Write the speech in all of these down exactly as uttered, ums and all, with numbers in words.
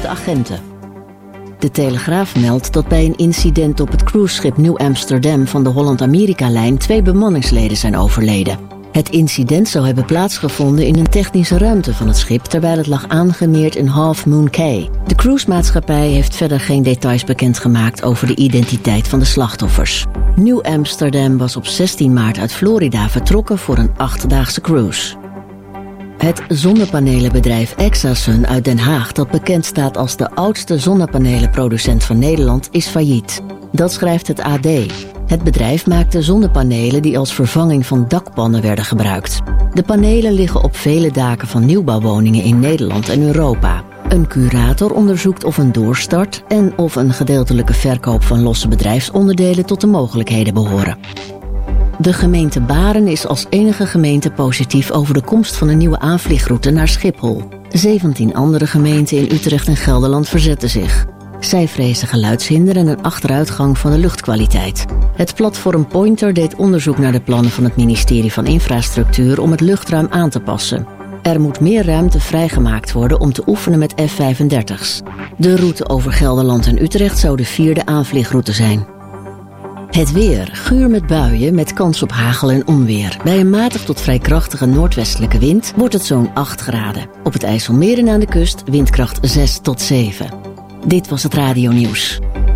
de agenten. De Telegraaf meldt dat bij een incident op het cruiseschip New Amsterdam van de Holland-Amerika-lijn twee bemanningsleden zijn overleden. Het incident zou hebben plaatsgevonden in een technische ruimte van het schip, terwijl het lag aangemeerd in Half Moon Cay. De cruisemaatschappij heeft verder geen details bekendgemaakt over de identiteit van de slachtoffers. New Amsterdam was op zestien maart uit Florida vertrokken voor een achtdaagse cruise. Het zonnepanelenbedrijf Exasun uit Den Haag, dat bekend staat als de oudste zonnepanelenproducent van Nederland, is failliet. Dat schrijft het A D. Het bedrijf maakte zonnepanelen die als vervanging van dakpannen werden gebruikt. De panelen liggen op vele daken van nieuwbouwwoningen in Nederland en Europa. Een curator onderzoekt of een doorstart en of een gedeeltelijke verkoop van losse bedrijfsonderdelen tot de mogelijkheden behoren. De gemeente Baren is als enige gemeente positief over de komst van een nieuwe aanvliegroute naar Schiphol. zeventien andere gemeenten in Utrecht en Gelderland verzetten zich. Zij vrezen geluidshinder en een achteruitgang van de luchtkwaliteit. Het platform Pointer deed onderzoek naar de plannen van het ministerie van Infrastructuur om het luchtruim aan te passen. Er moet meer ruimte vrijgemaakt worden om te oefenen met F vijfendertig's. De route over Gelderland en Utrecht zou de vierde aanvliegroute zijn. Het weer. Guur met buien met kans op hagel en onweer. Bij een matig tot vrij krachtige noordwestelijke wind wordt het zo'n acht graden. Op het IJsselmeer en aan de kust windkracht zes tot zeven. Dit was het radionieuws.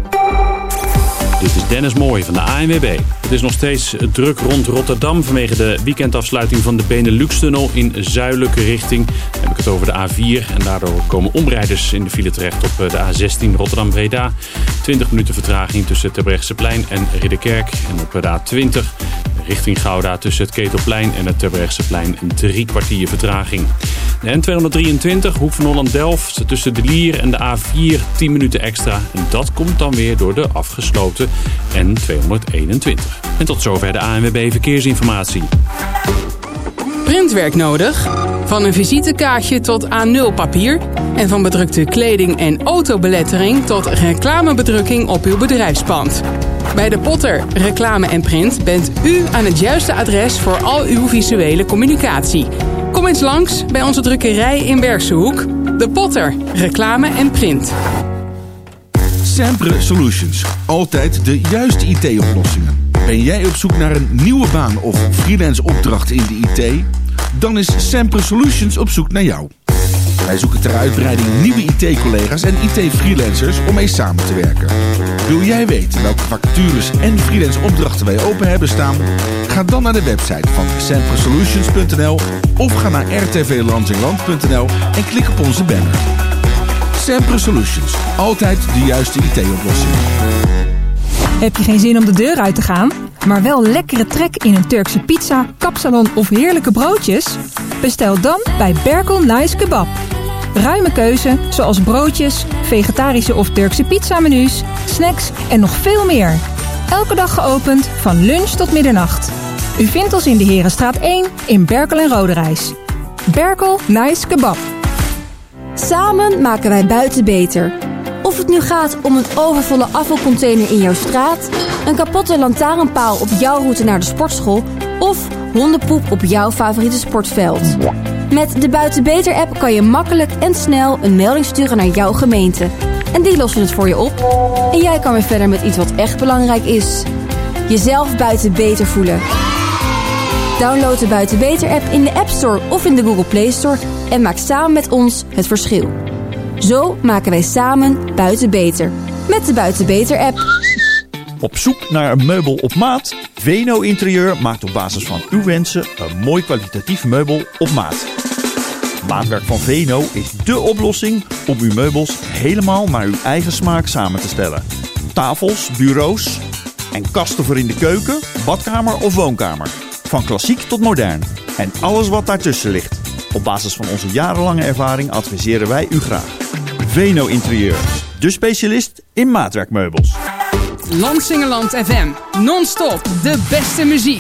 Dit is Dennis Mooij van de A N W B. Het is nog steeds druk rond Rotterdam vanwege de weekendafsluiting van de Benelux-tunnel in zuidelijke richting. Dan heb ik het over de A vier en daardoor komen omrijders in de file terecht op de A zestien Rotterdam-Breda. twintig minuten vertraging tussen het Terbrechtseplein en Ridderkerk. En op de A twintig richting Gouda tussen het Ketelplein en het Terbrechtseplein een drie kwartier vertraging. De N tweehonderddrieëntwintig, Hoek van Holland-Delft, tussen de Lier en de A vier tien minuten extra. En dat komt dan weer door de afgesloten N tweehonderdeenentwintig. En tot zover de A N W B Verkeersinformatie. Printwerk nodig? Van een visitekaartje tot A nul papier en van bedrukte kleding en autobelettering tot reclamebedrukking op uw bedrijfspand. Bij De Potter Reclame en Print bent u aan het juiste adres voor al uw visuele communicatie. Kom eens langs bij onze drukkerij in Bergshoek. De Potter Reclame en Print. Sempre Solutions. Altijd de juiste I T-oplossingen. Ben jij op zoek naar een nieuwe baan of freelance opdracht in de I T? Dan is Sempre Solutions op zoek naar jou. Wij zoeken ter uitbreiding nieuwe I T-collega's en I T-freelancers om mee samen te werken. Wil jij weten welke vacatures en freelance opdrachten wij open hebben staan? Ga dan naar de website van sempre solutions punt n l of ga naar r t v lansinland punt n l en klik op onze banner. Sempre Solutions. Altijd de juiste I T-oplossing. Heb je geen zin om de deur uit te gaan, maar wel lekkere trek in een Turkse pizza, kapsalon of heerlijke broodjes? Bestel dan bij Berkel Nice Kebab. Ruime keuze, zoals broodjes, vegetarische of Turkse pizzamenu's, snacks en nog veel meer. Elke dag geopend, van lunch tot middernacht. U vindt ons in de Herenstraat één in Berkel en Roderijs. Berkel Nice Kebab. Samen maken wij buiten beter. Of het nu gaat om een overvolle afvalcontainer in jouw straat, een kapotte lantaarnpaal op jouw route naar de sportschool of hondenpoep op jouw favoriete sportveld. Met de Buiten Beter app kan je makkelijk en snel een melding sturen naar jouw gemeente. En die lossen het voor je op. En jij kan weer verder met iets wat echt belangrijk is. Jezelf buiten beter voelen. Download de Buiten Beter app in de App Store of in de Google Play Store en maak samen met ons het verschil. Zo maken wij samen buiten beter. Met de Buiten Beter app. Op zoek naar een meubel op maat? Veno Interieur maakt op basis van uw wensen een mooi kwalitatief meubel op maat. Maatwerk van Veno is dé oplossing om uw meubels helemaal naar uw eigen smaak samen te stellen. Tafels, bureaus en kasten voor in de keuken, badkamer of woonkamer. Van klassiek tot modern. En alles wat daartussen ligt. Op basis van onze jarenlange ervaring adviseren wij u graag. Veno Interieur, de specialist in maatwerkmeubels. Lansingerland F M. Non-stop de beste muziek.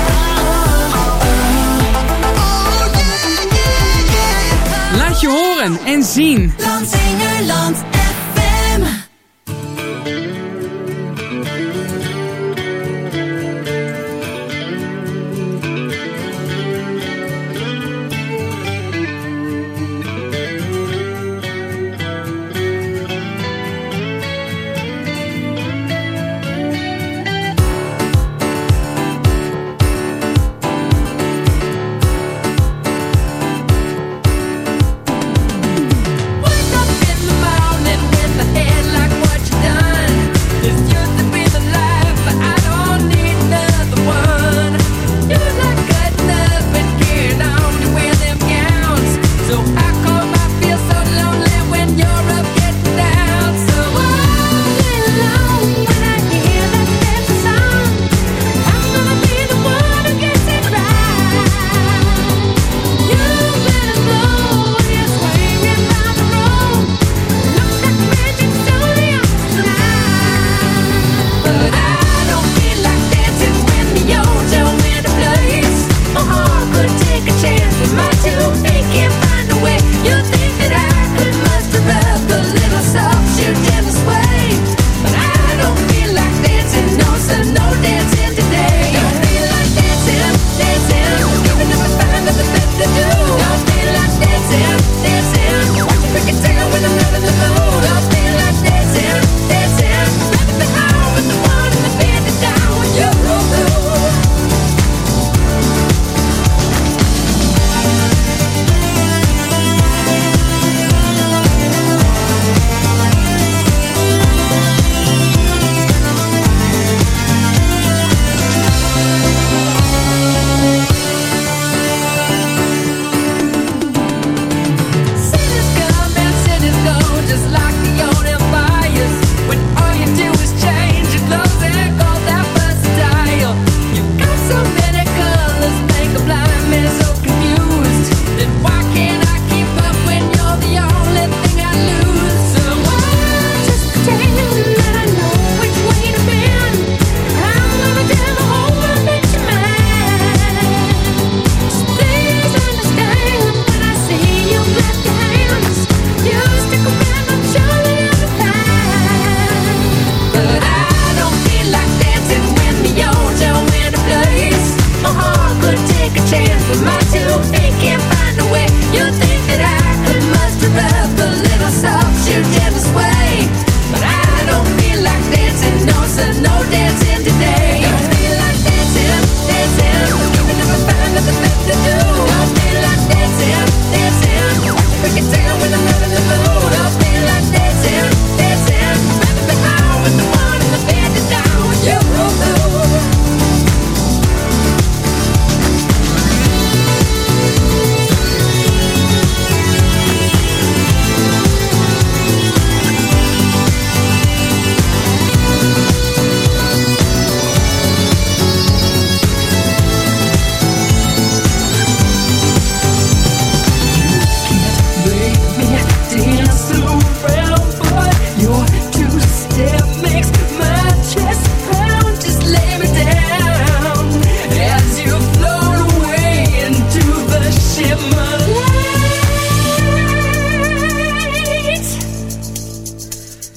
Laat je horen en zien. Lansingerland F M.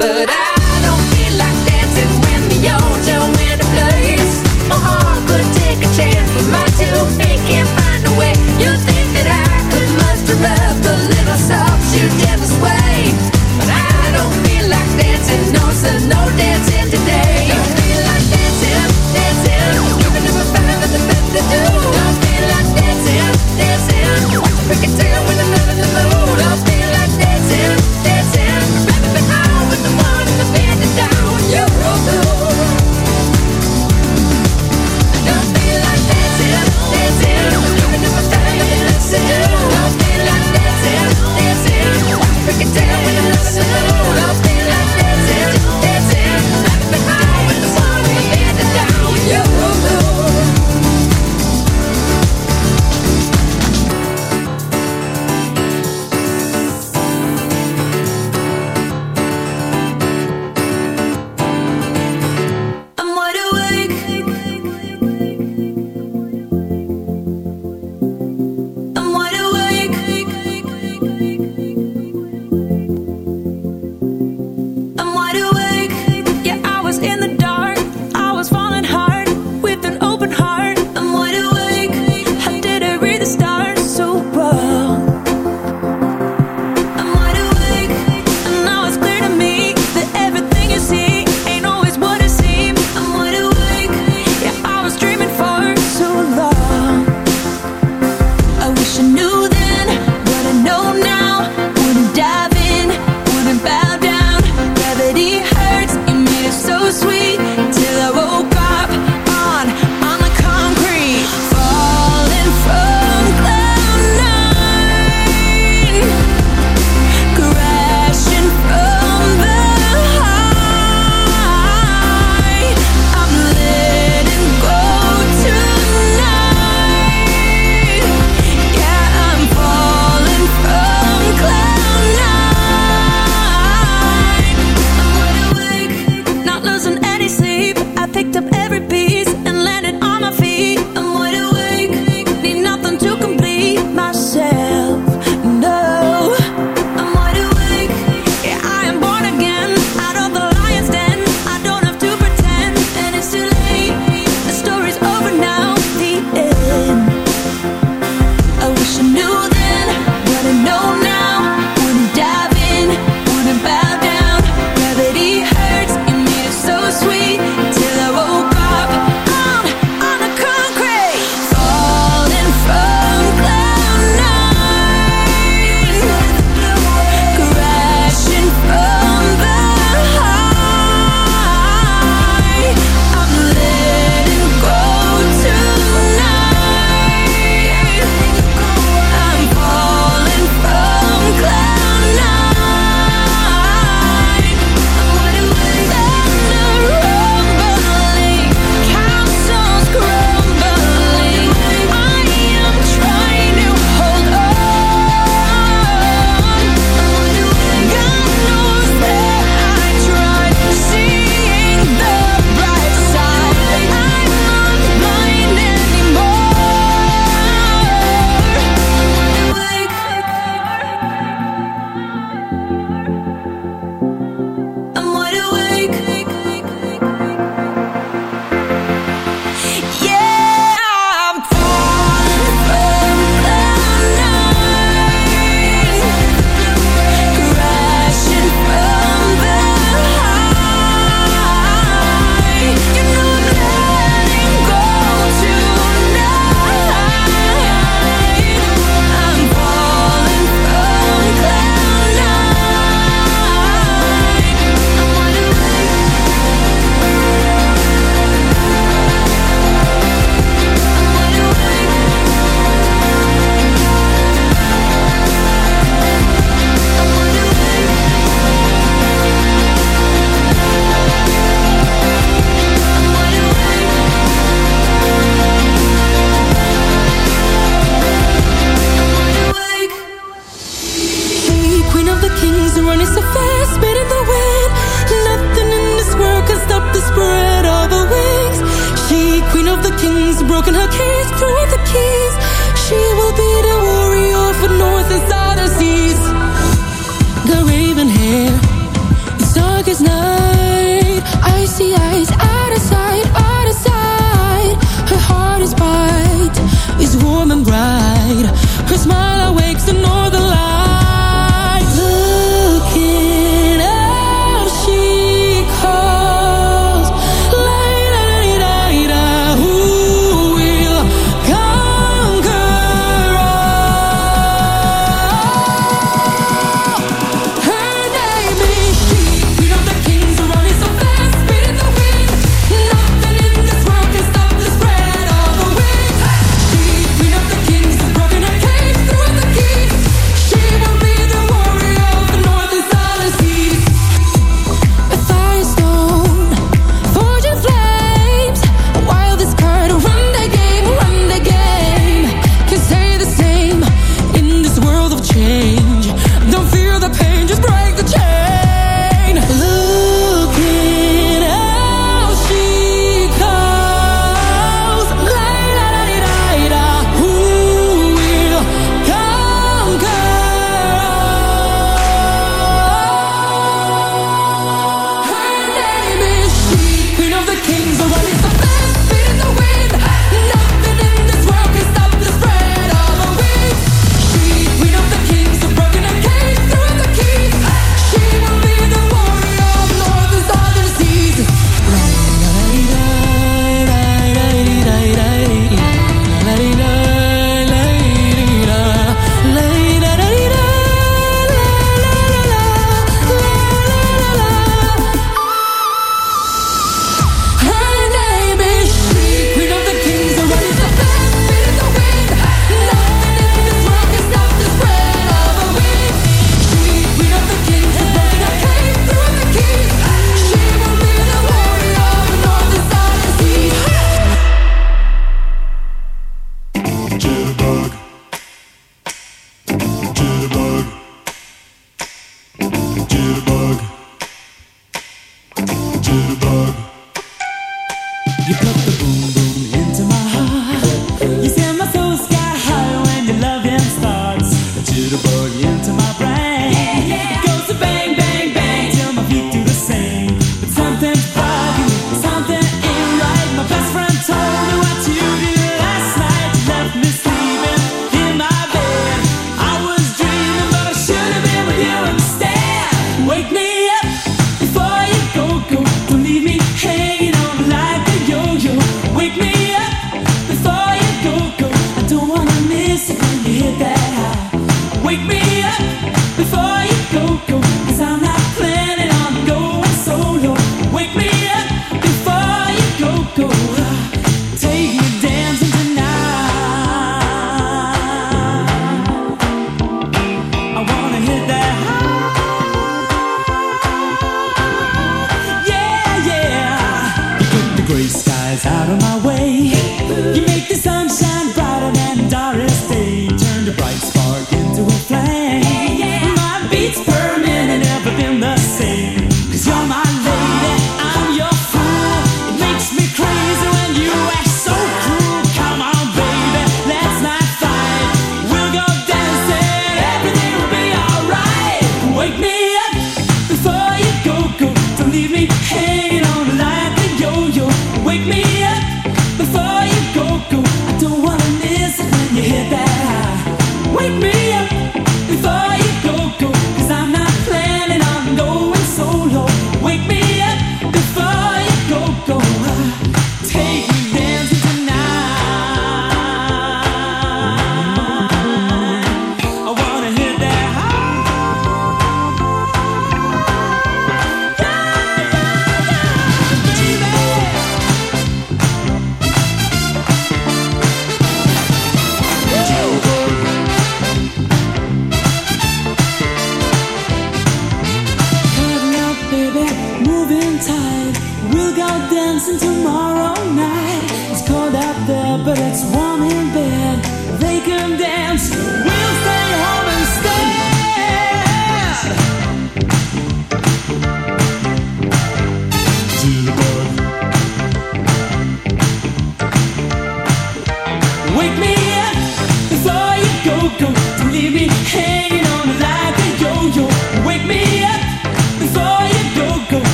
But I don't feel like dancing when the ocean went to place. My heart could take a chance, but my two feet can't find a way. You think that I could muster up a little soft shoe devil sway, but I don't feel like dancing, no, so no dancing today. Don't feel like dancing, dancing, even if I find nothing better to do. Don't feel like dancing, dancing, watch a freaking tail when I'm not in the mood. Don't feel like dancing, dancing, rapping me out with the one in the bed down. You don't feel like dancing, dancing, even if I find nothing else to do. Don't feel like dancing, dancing, watch a freaking tail when I'm not in the mood. Don't feel like dancing, dancing, rapping me out with the one in the bed down. You broken her case, threw up the keys. She will be the warrior for north and southern seas. Got raven hair, it's dark darkest night. Icy eyes, out of sight, out of sight. Her heart is bright, is warm and bright. Her smile awakes the northern lights. Looking out, she calls. La-da-da-da-da, who will conquer all? Her name is she, queen of the kings, running so fast, beating the wind. Nothing in this world can stop the spread of the wind. She, queen of the kings, has broken her cage, threw in the keys. She will be the warrior of the north and southern seas. A firestone, forging flames. While this card, run the game, run the game. Can stay the same in this world of change. Don't fear the pain, just break the chain. Looking out, she calls. La-da-da-da-da, who will conquer all? Her name is she, queen of the kings, running so fast, beating the wind. Nothing in this world can stop the spread of the wind. She, queen of the kings, has broken her cage, threw in the keys. She will be the warrior of north and southern seas. Her name is she, queen of the kings, running so fast, beating the wind. Nothing in this world can stop the spread of the wind. She, queen of the kings, has broken her cage, threw in the keys. She will be the warrior of the north and southern seas. Jitterbug. Jitterbug. Jitterbug. Jitterbug. You put the boom boom into my heart. You send my soul sky high when your loving starts. A jitterbug into my brain. It goes to bang bang bang till my feet do the same. But something's bugging me, something ain't right. My best friend told me what you did last night. You left me sleeping in my bed. I was dreaming, but I should have been with you instead. Wake me up before you go go. Don't leave me hanging on like a yo-yo.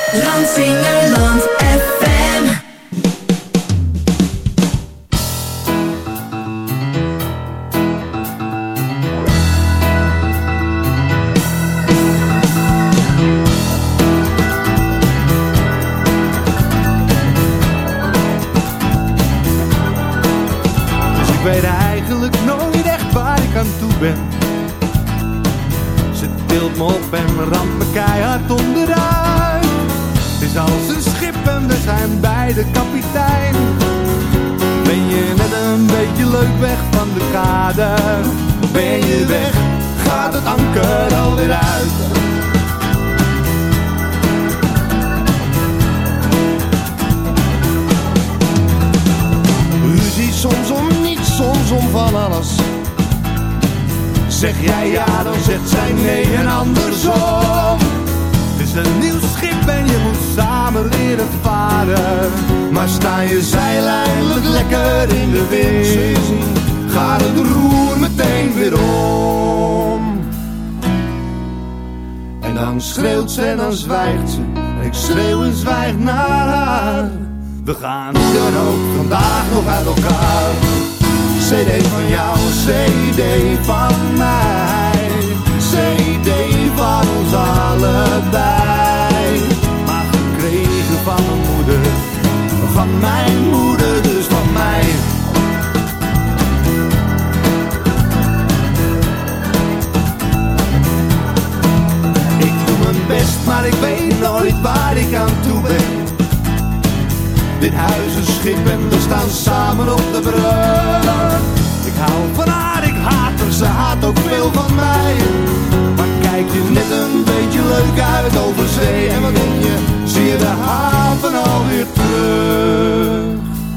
Landsingerland F M. Dus ik weet eigenlijk nooit echt waar ik aan toe ben. Ze tilt me op en ramt me keihard onderuit. Het is als een schip en we zijn beide kapitein. Ben je net een beetje leuk weg van de kade? Ben je weg, gaat het anker alweer uit. Ruzie soms om niets, soms om van alles. Zeg jij ja, dan zegt zij nee en andersom. Het is een nieuw schip en je moet samen leren varen. Maar sta je zeil eindelijk lekker in de wind, gaat het roer meteen weer om. En dan schreeuwt ze en dan zwijgt ze. En ik schreeuw en zwijg naar haar. We gaan dan ook vandaag nog uit elkaar. C D van jou, C D van mij. C D van ons allebei. Maar gekregen van mijn moeder, van mijn moeder, dus van mij. Ik doe mijn best, maar ik weet nooit waar ik aan toe ben. Dit huis is schip en we staan samen op de brug. Ik hou van haar, ik haat haar, ze haat ook veel van mij. Maar kijk je net een beetje leuk uit over zee. En wat denk je, zie je de haven alweer terug.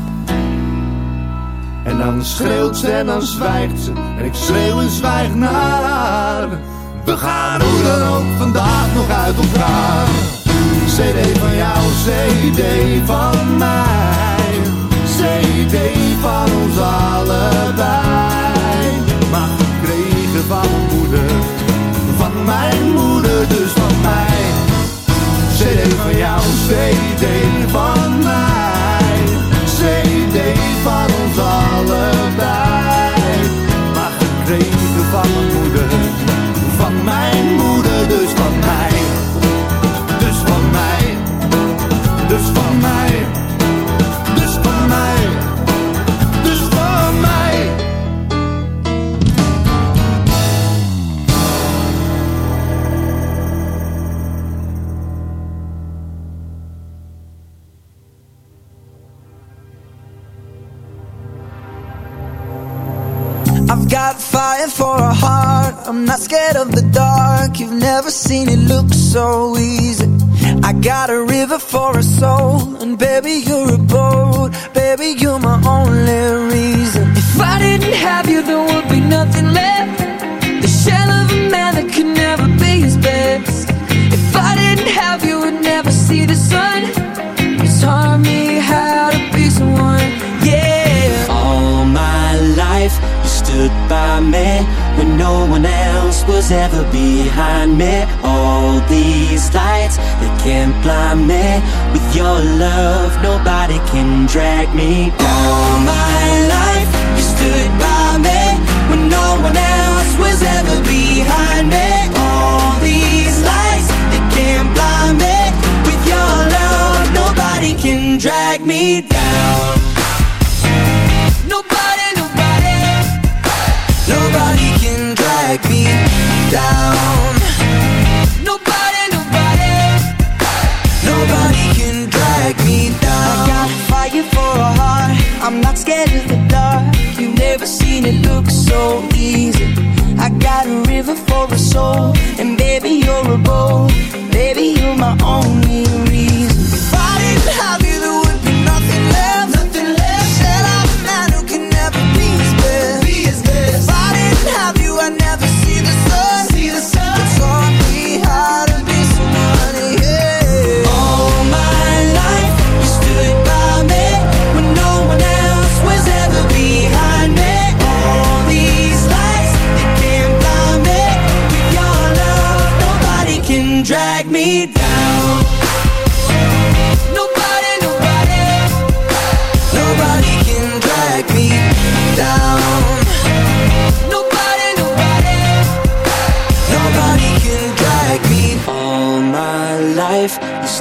En dan schreeuwt ze en dan zwijgt ze. En ik schreeuw en zwijg naar haar. We gaan hoe dan ook vandaag nog uit elkaar. C D van jou, C D van mij. C D van ons allebei. Maar gekregen van mijn moeder, van mijn moeder, dus van mij. C D van jou, C D van mij. C D van ons allebei. Maar gekregen van mijn moeder, van mijn moeder, dus van mij. Dus van mij, dus van mij, dus van mij, dus van mij. I've got fire for a heart, I'm not scared of the dark. You've never seen it look so easy. I got a river for a soul, and baby you're a boat. Baby you're my only reason. If I didn't have you there would be nothing left. The shell of a man that could never be his best. If I didn't have you would never see the sun. You taught me how to be someone, yeah. All my life you stood by me when no one else was ever behind me. All these lights, they can't blind me. With your love, nobody can drag me down. All my life, you stood by me when no one else was ever behind me. All these lights, they can't blind me. With your love, nobody can drag me down. Nobody, nobody, nobody can drag me down. Nobody, nobody, nobody can drag me down. I got fire for a heart, I'm not scared of the dark. You've never seen it look so easy. I got a river for a soul, and baby you're a boat. Baby you're my only reason. If I didn't have you there would be nothing left, nothing left. Shell of a man who can never be his best, be his best. If I didn't have you I'd never see the sun, see the sun. You taught me how to be somebody, yeah. All my life you stood by me when no one else was ever behind me. All these lights, they can't blind me. With your love, nobody can drag me down.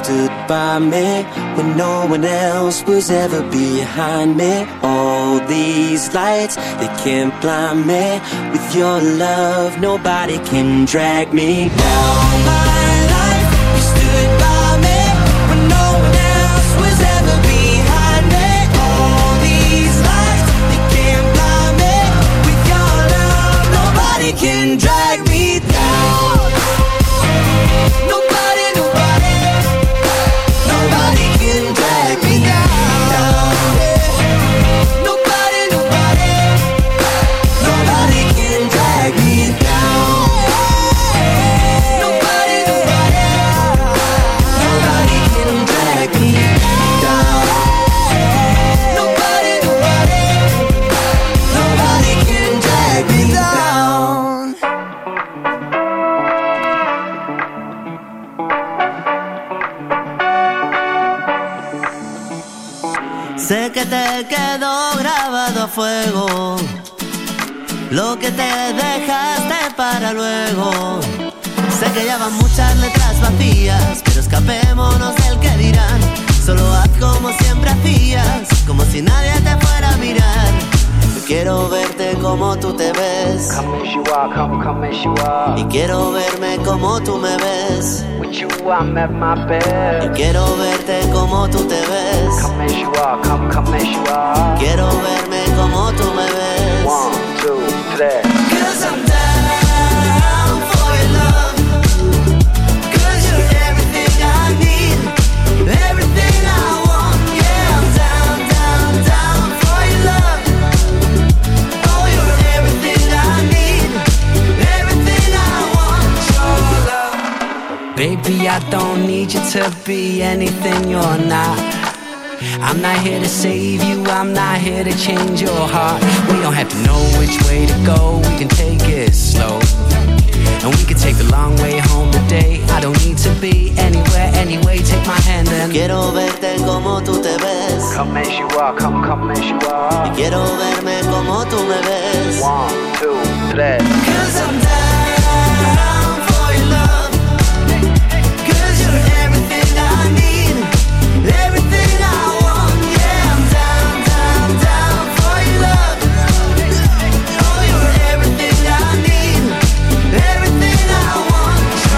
stood by me when no one else was ever behind me. All these lights, they can't blind me. With your love, nobody can drag me down. My life, you stood by me when no one else was ever behind me. All these lights, they can't blind me. With your love, nobody can drag me down. Nobody, nobody, nobody can drag me down. Nobody, nobody, nobody can drag me down. Nobody, nobody, nobody can drag me down. Nobody, nobody, nobody can drag me down. Sé que te quedó grabado a fuego lo que te dejaste para luego. Sé que ya van muchas letras vacías, pero escapémonos del que dirán. Solo haz como siempre hacías, como si nadie te fuera a mirar. Yo quiero verte como tú te ves. Come as you are, come, come as you are. Y quiero verme como tú me ves. With you I'm at my best. Y quiero verte como tú te ves. Come as you are, come, come as you are. Quiero verme como tú me ves. One, two, three. 'Cause I'm down for your love. 'Cause you're everything I need, everything I want. Yeah, I'm down, down, down for your love. Oh, you're everything I need, everything I want. Your love. Baby, I don't need you to be anything you're not. I'm not here to save you, I'm not here to change your heart. We don't have to know which way to go, we can take it slow. And we can take the long way home today. I don't need to be anywhere, anyway, take my hand and quiero verte como tú te ves. Come as you are, come, come as you are. Y quiero verme como tú me ves. One, two, three. 'Cause I'm down for your love. 'Cause you're everything I need, everything I want. Yeah, I'm down, down, down for your love. Oh, you're everything I need, everything I want.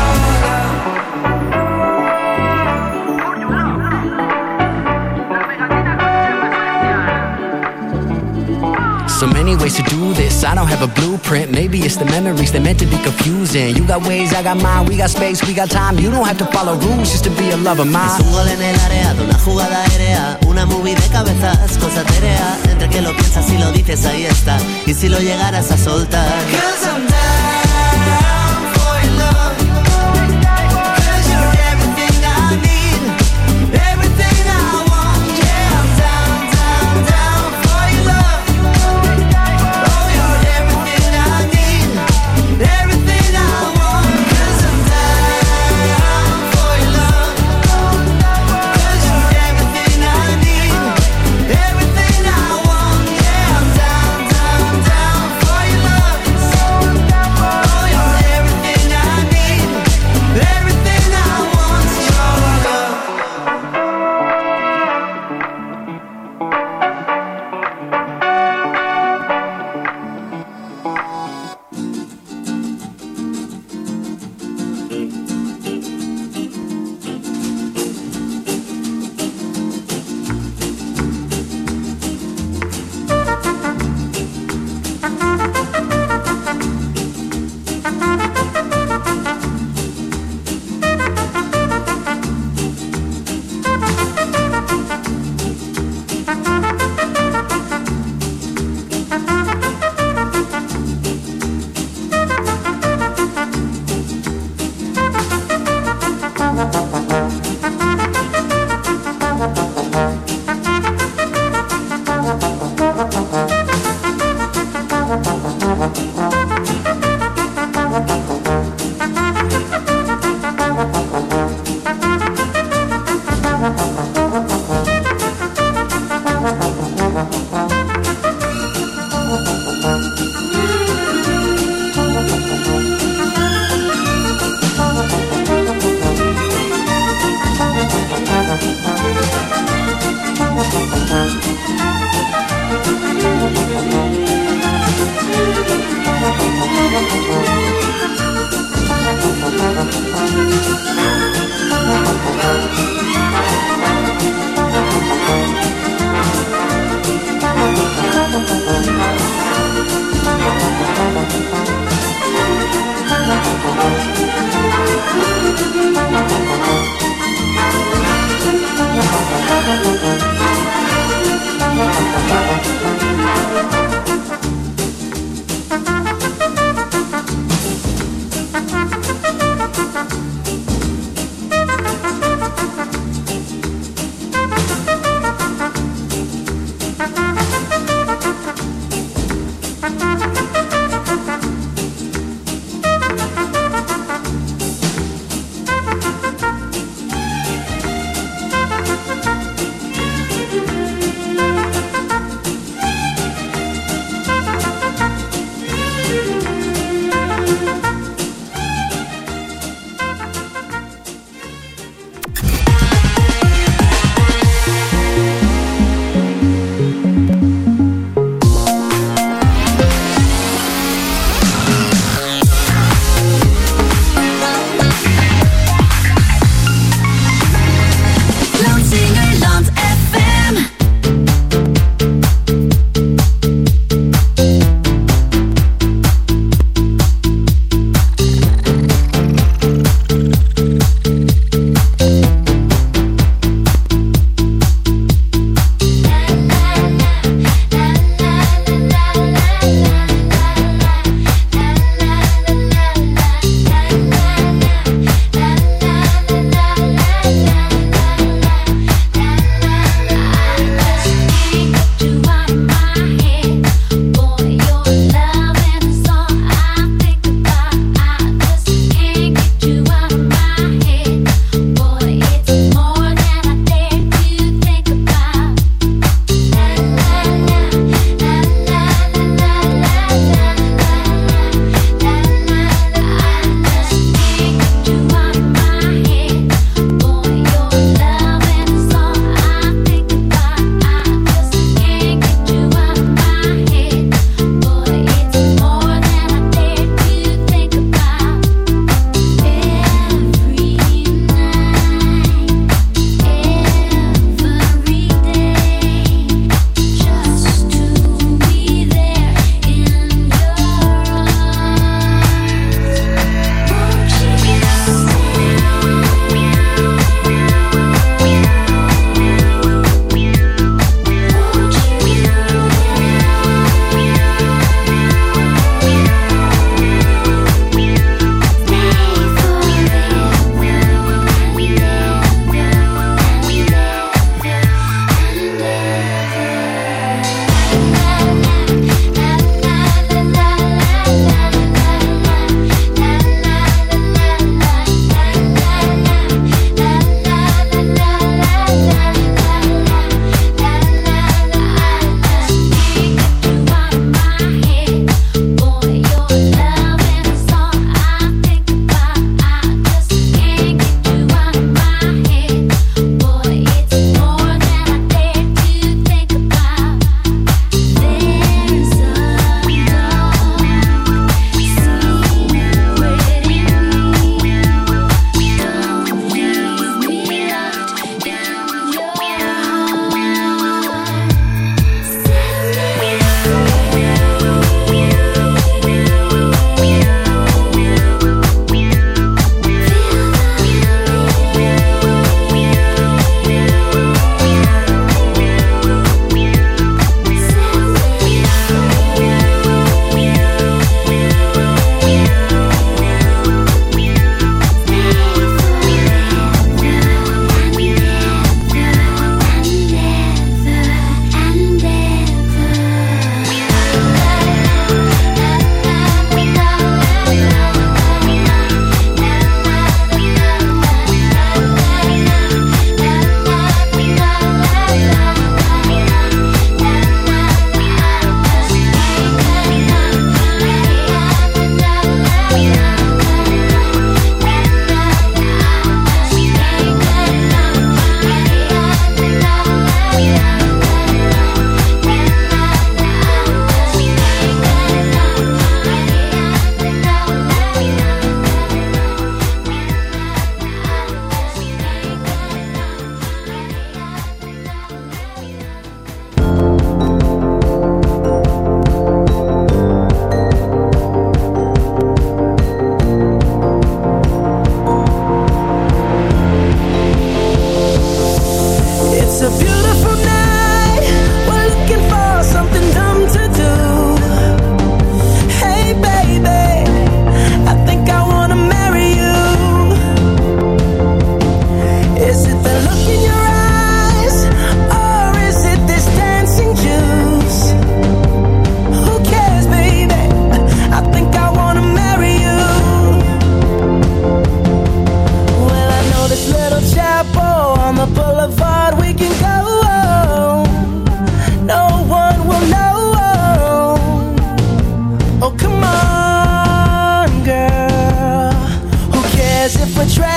So many ways to do this, I don't have a blueprint. Maybe it's the memories, they're meant to be confusing. You got ways, I got mine, we got space, we got time. You don't have to follow rules just to be a lover of mine. Es un gol en el área, de una jugada aérea, una movie de cabezas, cosa etérea. Entre que lo piensas y lo dices, ahí está. Y si lo llegaras a soltar. 'Cause I'm down for your love. 'Cause you're everything I need, everything I want. Yeah, I'm down, down, down for your love. Oh, you're everything I need, everything I want. 'Cause I'm down for your love. 'Cause you're everything I need, everything I want. Yeah, I'm down, down, down for your love.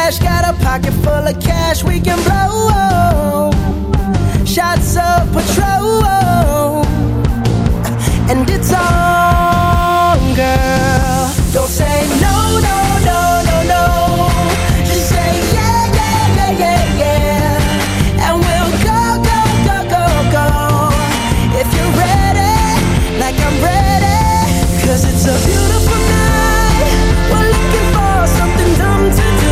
flash, got a pocket full of cash we can blow. Shots of patrol, and it's on, girl. Don't say no, no, no, no, no. Just say yeah, yeah, yeah, yeah, yeah. And we'll go, go, go, go, go. If you're ready, like I'm ready. Cause it's a beautiful night. We're looking for something dumb to do.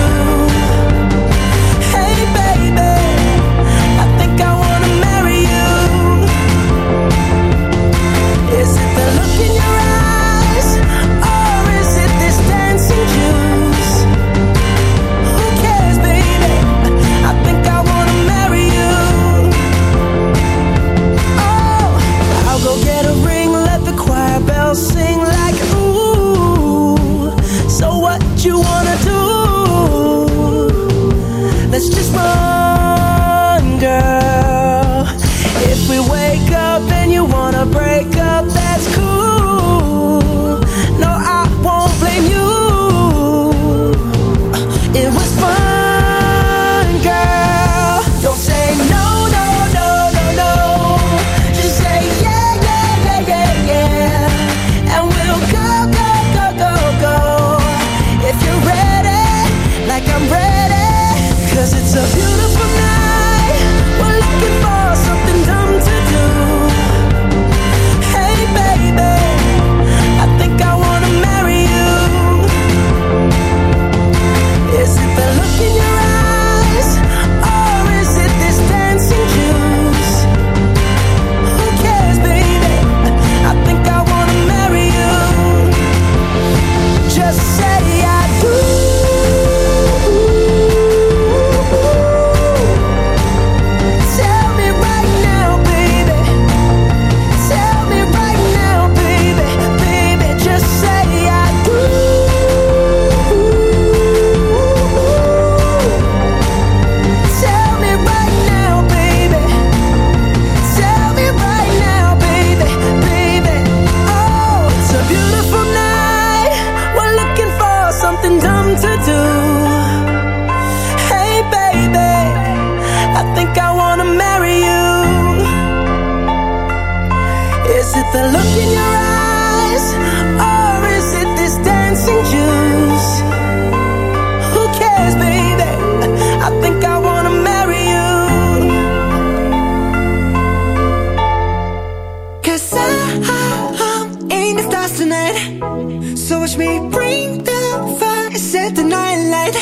Hey baby, I think I wanna marry you. Is it the look in your eyes, or is it this dancing juice? Who cares, baby? I think I wanna marry you. Oh, I'll go get a ring, let the choir bells sing like ooh. So what you wanna do? Let's just run, girl. If we wake up and you wanna break up, that's cool. No, I won't blame you. It was fun, girl. Don't say no, no, no, no, no. Just say yeah, yeah, yeah, yeah, yeah. And we'll go, go, go, go, go. If you're ready, like I'm ready. Cause it's a beautiful night. We're looking for something dumb to do. Hey baby, I think I wanna marry you. Is it the look in your eyes, or is it this dancing juice? Who cares, baby? I think I wanna marry you. Just say I do. Tell me right now, baby. Tell me right now, baby. Baby, just say I do. Tell me right now, baby. Tell me right now, baby. Baby, oh, it's a beautiful night. We're looking for something dumb to do. Hey baby, I think I wanna marry you. Is it the look in your eyes, or is it this dancing juice? Who cares, baby? I think I wanna marry you. Cause I, I'm in the stars tonight. So watch me bring the fire, set the night light.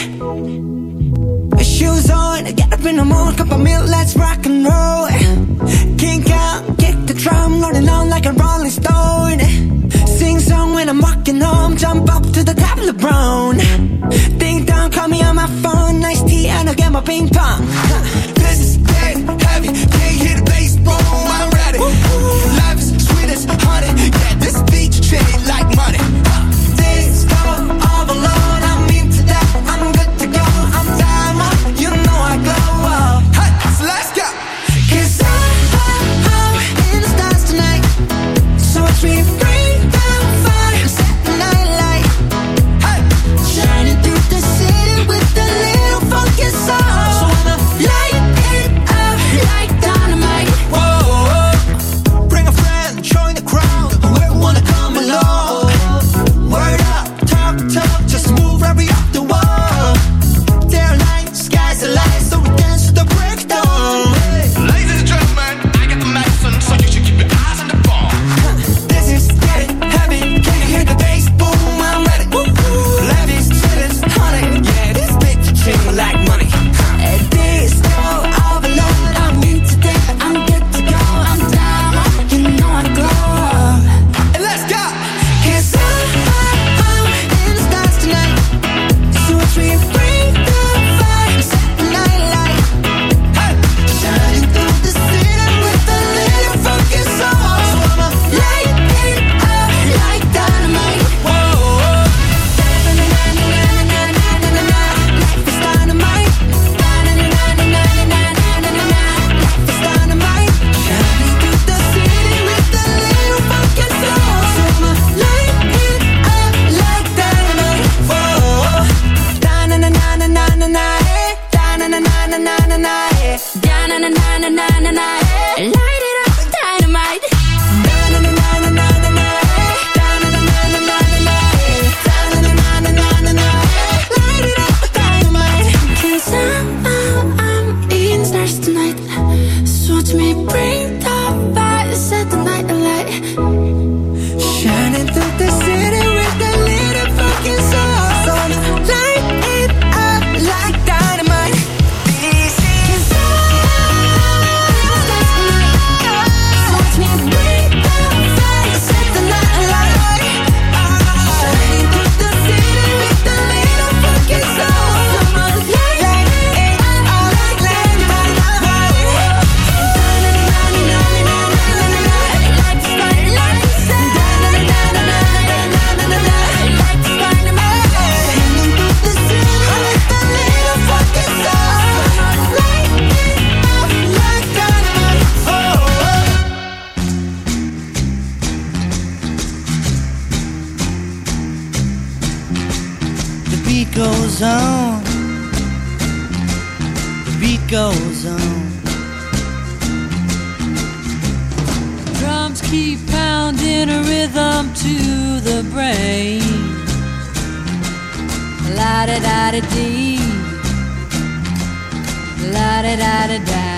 Shoes on, get up in the morning, cup of milk, let's rock and roll. Kink out, kick the drum, rolling on like a rolling stone. Sing song when I'm walking home, jump up to the top of the brown. Ding dong, call me on my phone, nice tea and I'll get my ping pong. This is dead heavy, can't hear the bass, boom, I'm ready. Life is sweet as honey, yeah, this beat treat like money. This go all alone, I'm into that, I'm good to go, I'm diamond, you know I glow up. Hey, so let's go. Cause I, I, I'm in the stars tonight. So watch me bring down fire, set the night light. Hey, shining through the city with a little funky soul. So when the beat goes on. The beat goes on. Drums keep pounding a rhythm to the brain. La-da-da-da-dee, la-da-da-da-da.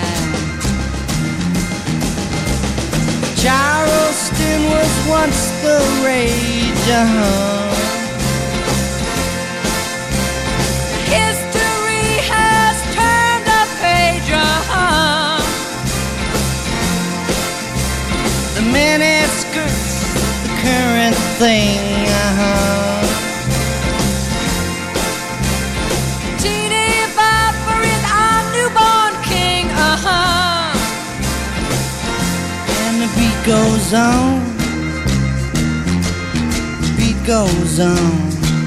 Charleston was once the rage, uh-huh. History has turned a page, uh-huh. The mini skirts, the current thing, uh-huh. Teeny Bopper is our newborn king, uh-huh. And the beat goes on. The beat goes on.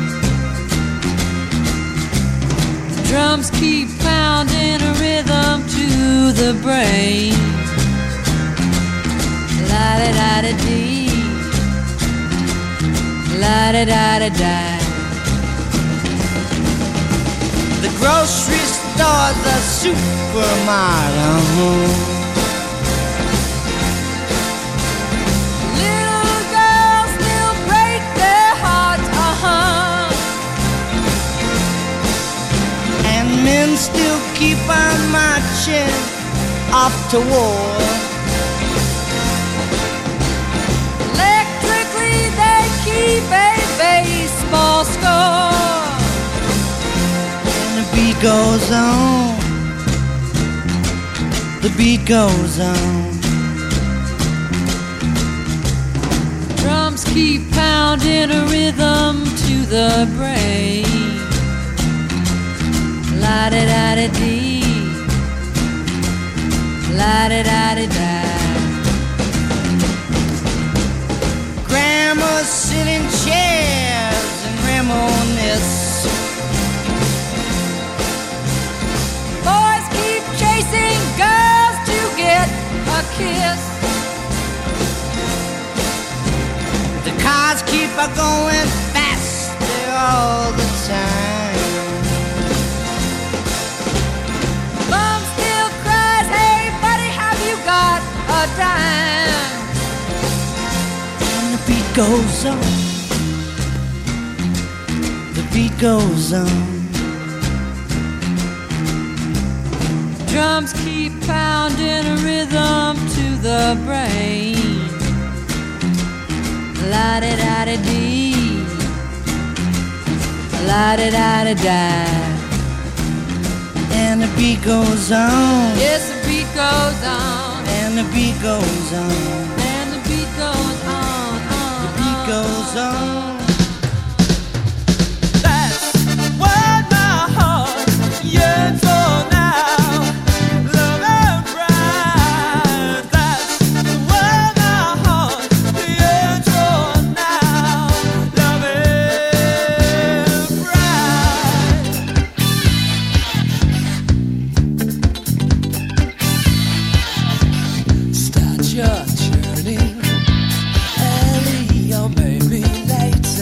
The drums keep pounding a rhythm to the brain. La-da-da-da-dee, la-da-da-da-da. The grocery store, the supermarket, uh-huh. Little girls still break their hearts, uh-huh. And men still keep on marching off to war. Electrically they keep a baseball score. And the beat goes on. The beat goes on. Drums keep pounding a rhythm to the brain. La-da-da-da-dee, la-da-da-da-da. Grandmas sit in chairs and reminisce. Boys keep chasing girls to get a kiss. The cars keep a going faster all the time. Mom still cries, hey buddy, have you got a dime? And the beat goes on. The beat goes on. Drums keep pounding a rhythm to the brain. La-da-da-da-dee, la-da-da-da-da. And the beat goes on. Yes, the beat goes on. And the beat goes on. And the beat goes on, on, The beat goes on. What my heart yearns for now, love and pride. That's what my heart yearns for now, love and pride. Start your journey early or maybe late.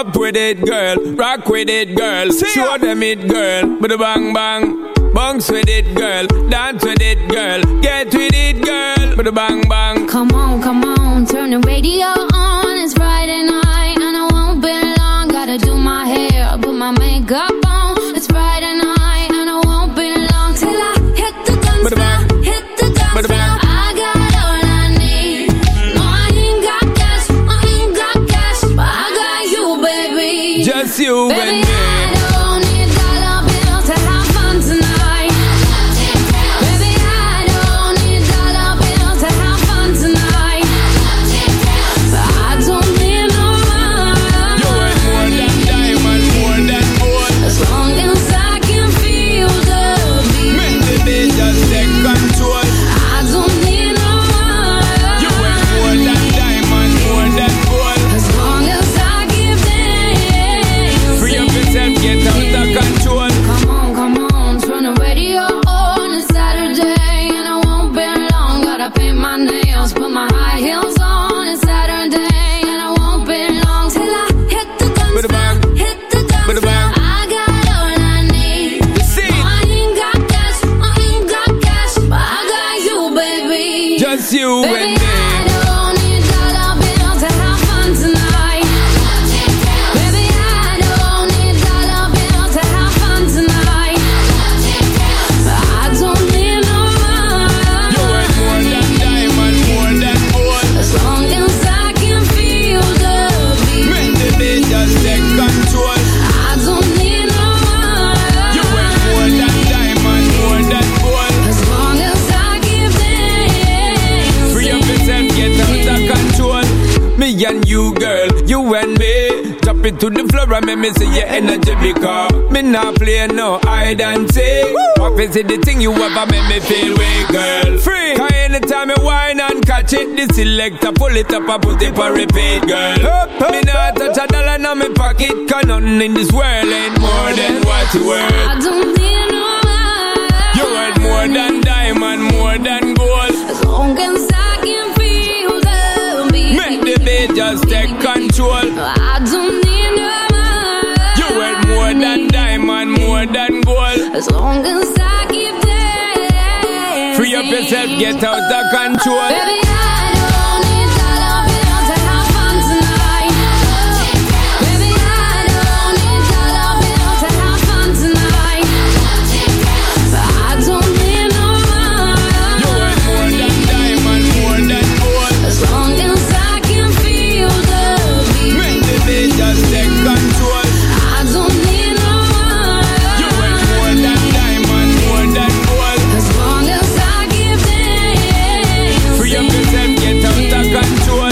Up with it, girl. Rock with it, girl. Show them it, girl. Bada bang bang. Bounce with it, girl. Dance with it, girl. Get with it, girl. Bada bang bang. Come on, come on. Turn the radio on. It's Friday night and I won't be long. Gotta do my hair, put my makeup on. It's Friday night and I won't be long till I hit the dance floor. Hit the dance floor. I got all I need. No, I ain't got cash. I ain't got cash, but I got you, baby. Just you baby, and me. I don't need dollar bills to have fun tonight. Baby, I don't need dollar bills to have fun tonight. But I don't need no money. You ain't more than diamond, more than gold. As long as I can feel the beat. Make the beat just take control. I don't need no money. You ain't more than diamond, more than gold. As long as I give them. Free up yourself, get out of control. Come on, come on, turn the radio on. It's Saturday and I won't be long. Gotta paint my nails, put my high heels on. It's Saturday and I won't be long till I hit the dance floor. Hit the dance floor. I got all I need. No, I ain't got cash, I ain't got cash, but I got you, baby. Just you Baby, and me. I don't need dollar bills to have fun tonight. Baby, I don't need dollar bills to have fun tonight. But I don't need no money. You ain't more than diamond, more than gold. As long as I can feel the beat. Make the beat just take control. I don't need no money. You ain't more than diamond, more than gold. As long as I give them. Free up yourself, get out of control. Me and you, girl, you and me. Drop it to the floor and make me see your energy because me not play no hide and seek. What is it the thing you ever make me feel way, girl? Free. Cause anytime you whine and catch it, the selector pull it up and put it for repeat, girl. Me not touch a dollar in my pocket, cause nothing in this world ain't more than what you worth. I don't need no money. You worth more than diamond, more than gold. As long as I can feel the beat. Make the beat just take control. I don't need no money. You worth more than diamond, more than gold. As long as I keep dancing. Free up yourself, get out of control. Baby, I don't need dollar bills to have fun tonight. Baby, I don't need dollar bills to have fun tonight. But I don't need no money. You worth more than diamond, more than gold. As long as I can feel the beat. Make the beat just take control. I don't need no money. You worth more than diamond, more than gold. As long as I give them. Free up yourself, get out of control.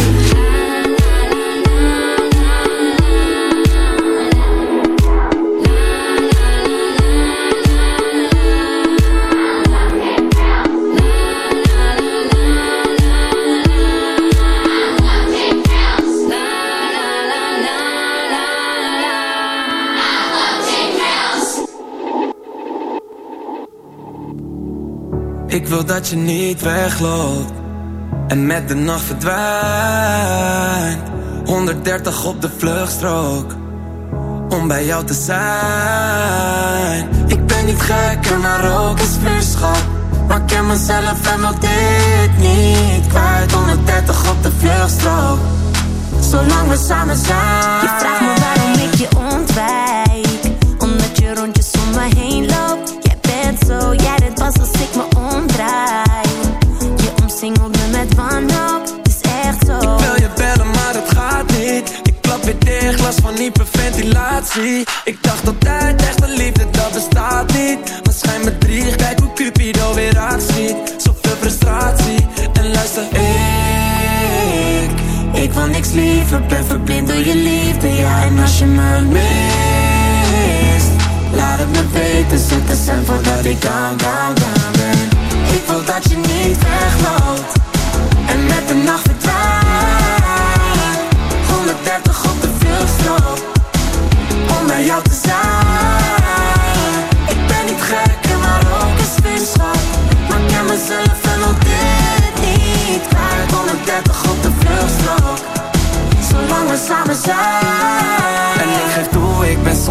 Ik wil dat je niet wegloopt en met de nacht verdwijnt. honderddertig op de vluchtstrook om bij jou te zijn. Ik ben niet gek en maar ook is vuurschap, maar ik ken mezelf en wil dit niet kwijt. honderddertig op de vluchtstrook, zolang we samen zijn. Je vraagt me waarom ik je ontwijk, omdat je rondjes om me heen loopt. Jij bent zo, jij dit pas als ik me omdraai. Je omsingelt me met wanhoop, het is echt zo. Ik wil je bellen maar het gaat niet. Ik klap weer dicht, last van hyperventilatie. Ik dacht altijd echte liefde dat bestaat niet, maar schijn me drie, kijk hoe Cupido weer actie. Zoveel frustratie, en luister ik Ik wil niks liever, ben verblind door je liefde. Ja, en als je me mist, laat het me weten, zet de cent voordat ik down, down, down ben. Ik wil dat je niet wegloopt en met de nacht verdwijnt. honderddertig op de vluchtstrook om bij jou te zijn. Ik ben niet gek en maar ook een spinschap, maar ik ken mezelf en al dit niet kwijt. honderddertig op de vluchtstrook, zolang we samen zijn. En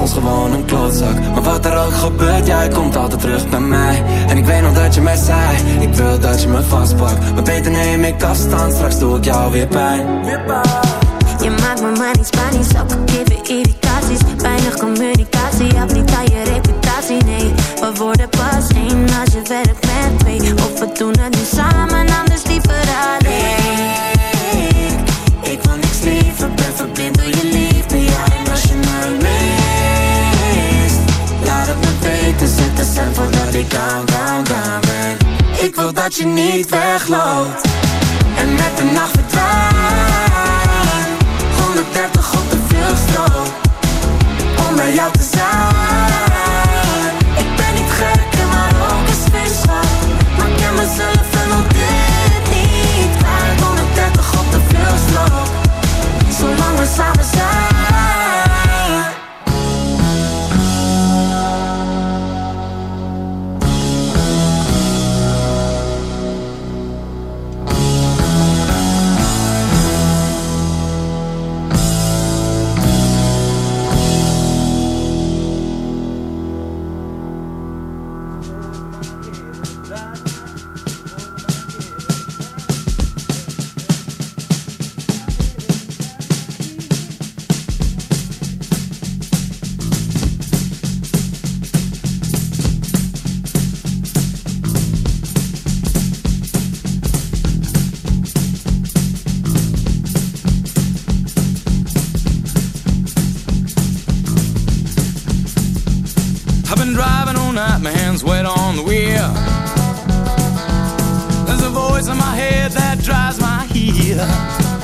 ons gewoon een klootzak. Maar wat er ook gebeurt, jij komt altijd terug bij mij. En ik weet nog dat je mij zei, ik wil dat je me vastpakt. Maar beter neem ik afstand, straks doe ik jou weer pijn. Je maakt me maar niet Spanisch, ook al geven irritaties. Weinig communicatie, heb niet aan je reputatie, nee. We worden pas één als je werkt met twee. Of we doen het nu samen, anders liever alleen. Ik wil niks liever, ben verblind door je liefde, ja. En als je mij mist, laat het me weten, zet de cent voordat ik down, down, down ben. Ik wil dat je niet wegloopt en met de nacht verdwijnt. honderddertig op de vluchtstrook om bij jou te zijn. Ik ben niet gek en maar ook een spaceship, maar ik ken mezelf en al dit niet kwijt. honderddertig op de vluchtstrook, zolang we samen zijn. I've been driving all night, my hands wet on the wheel. There's a voice in my head that drives my heel.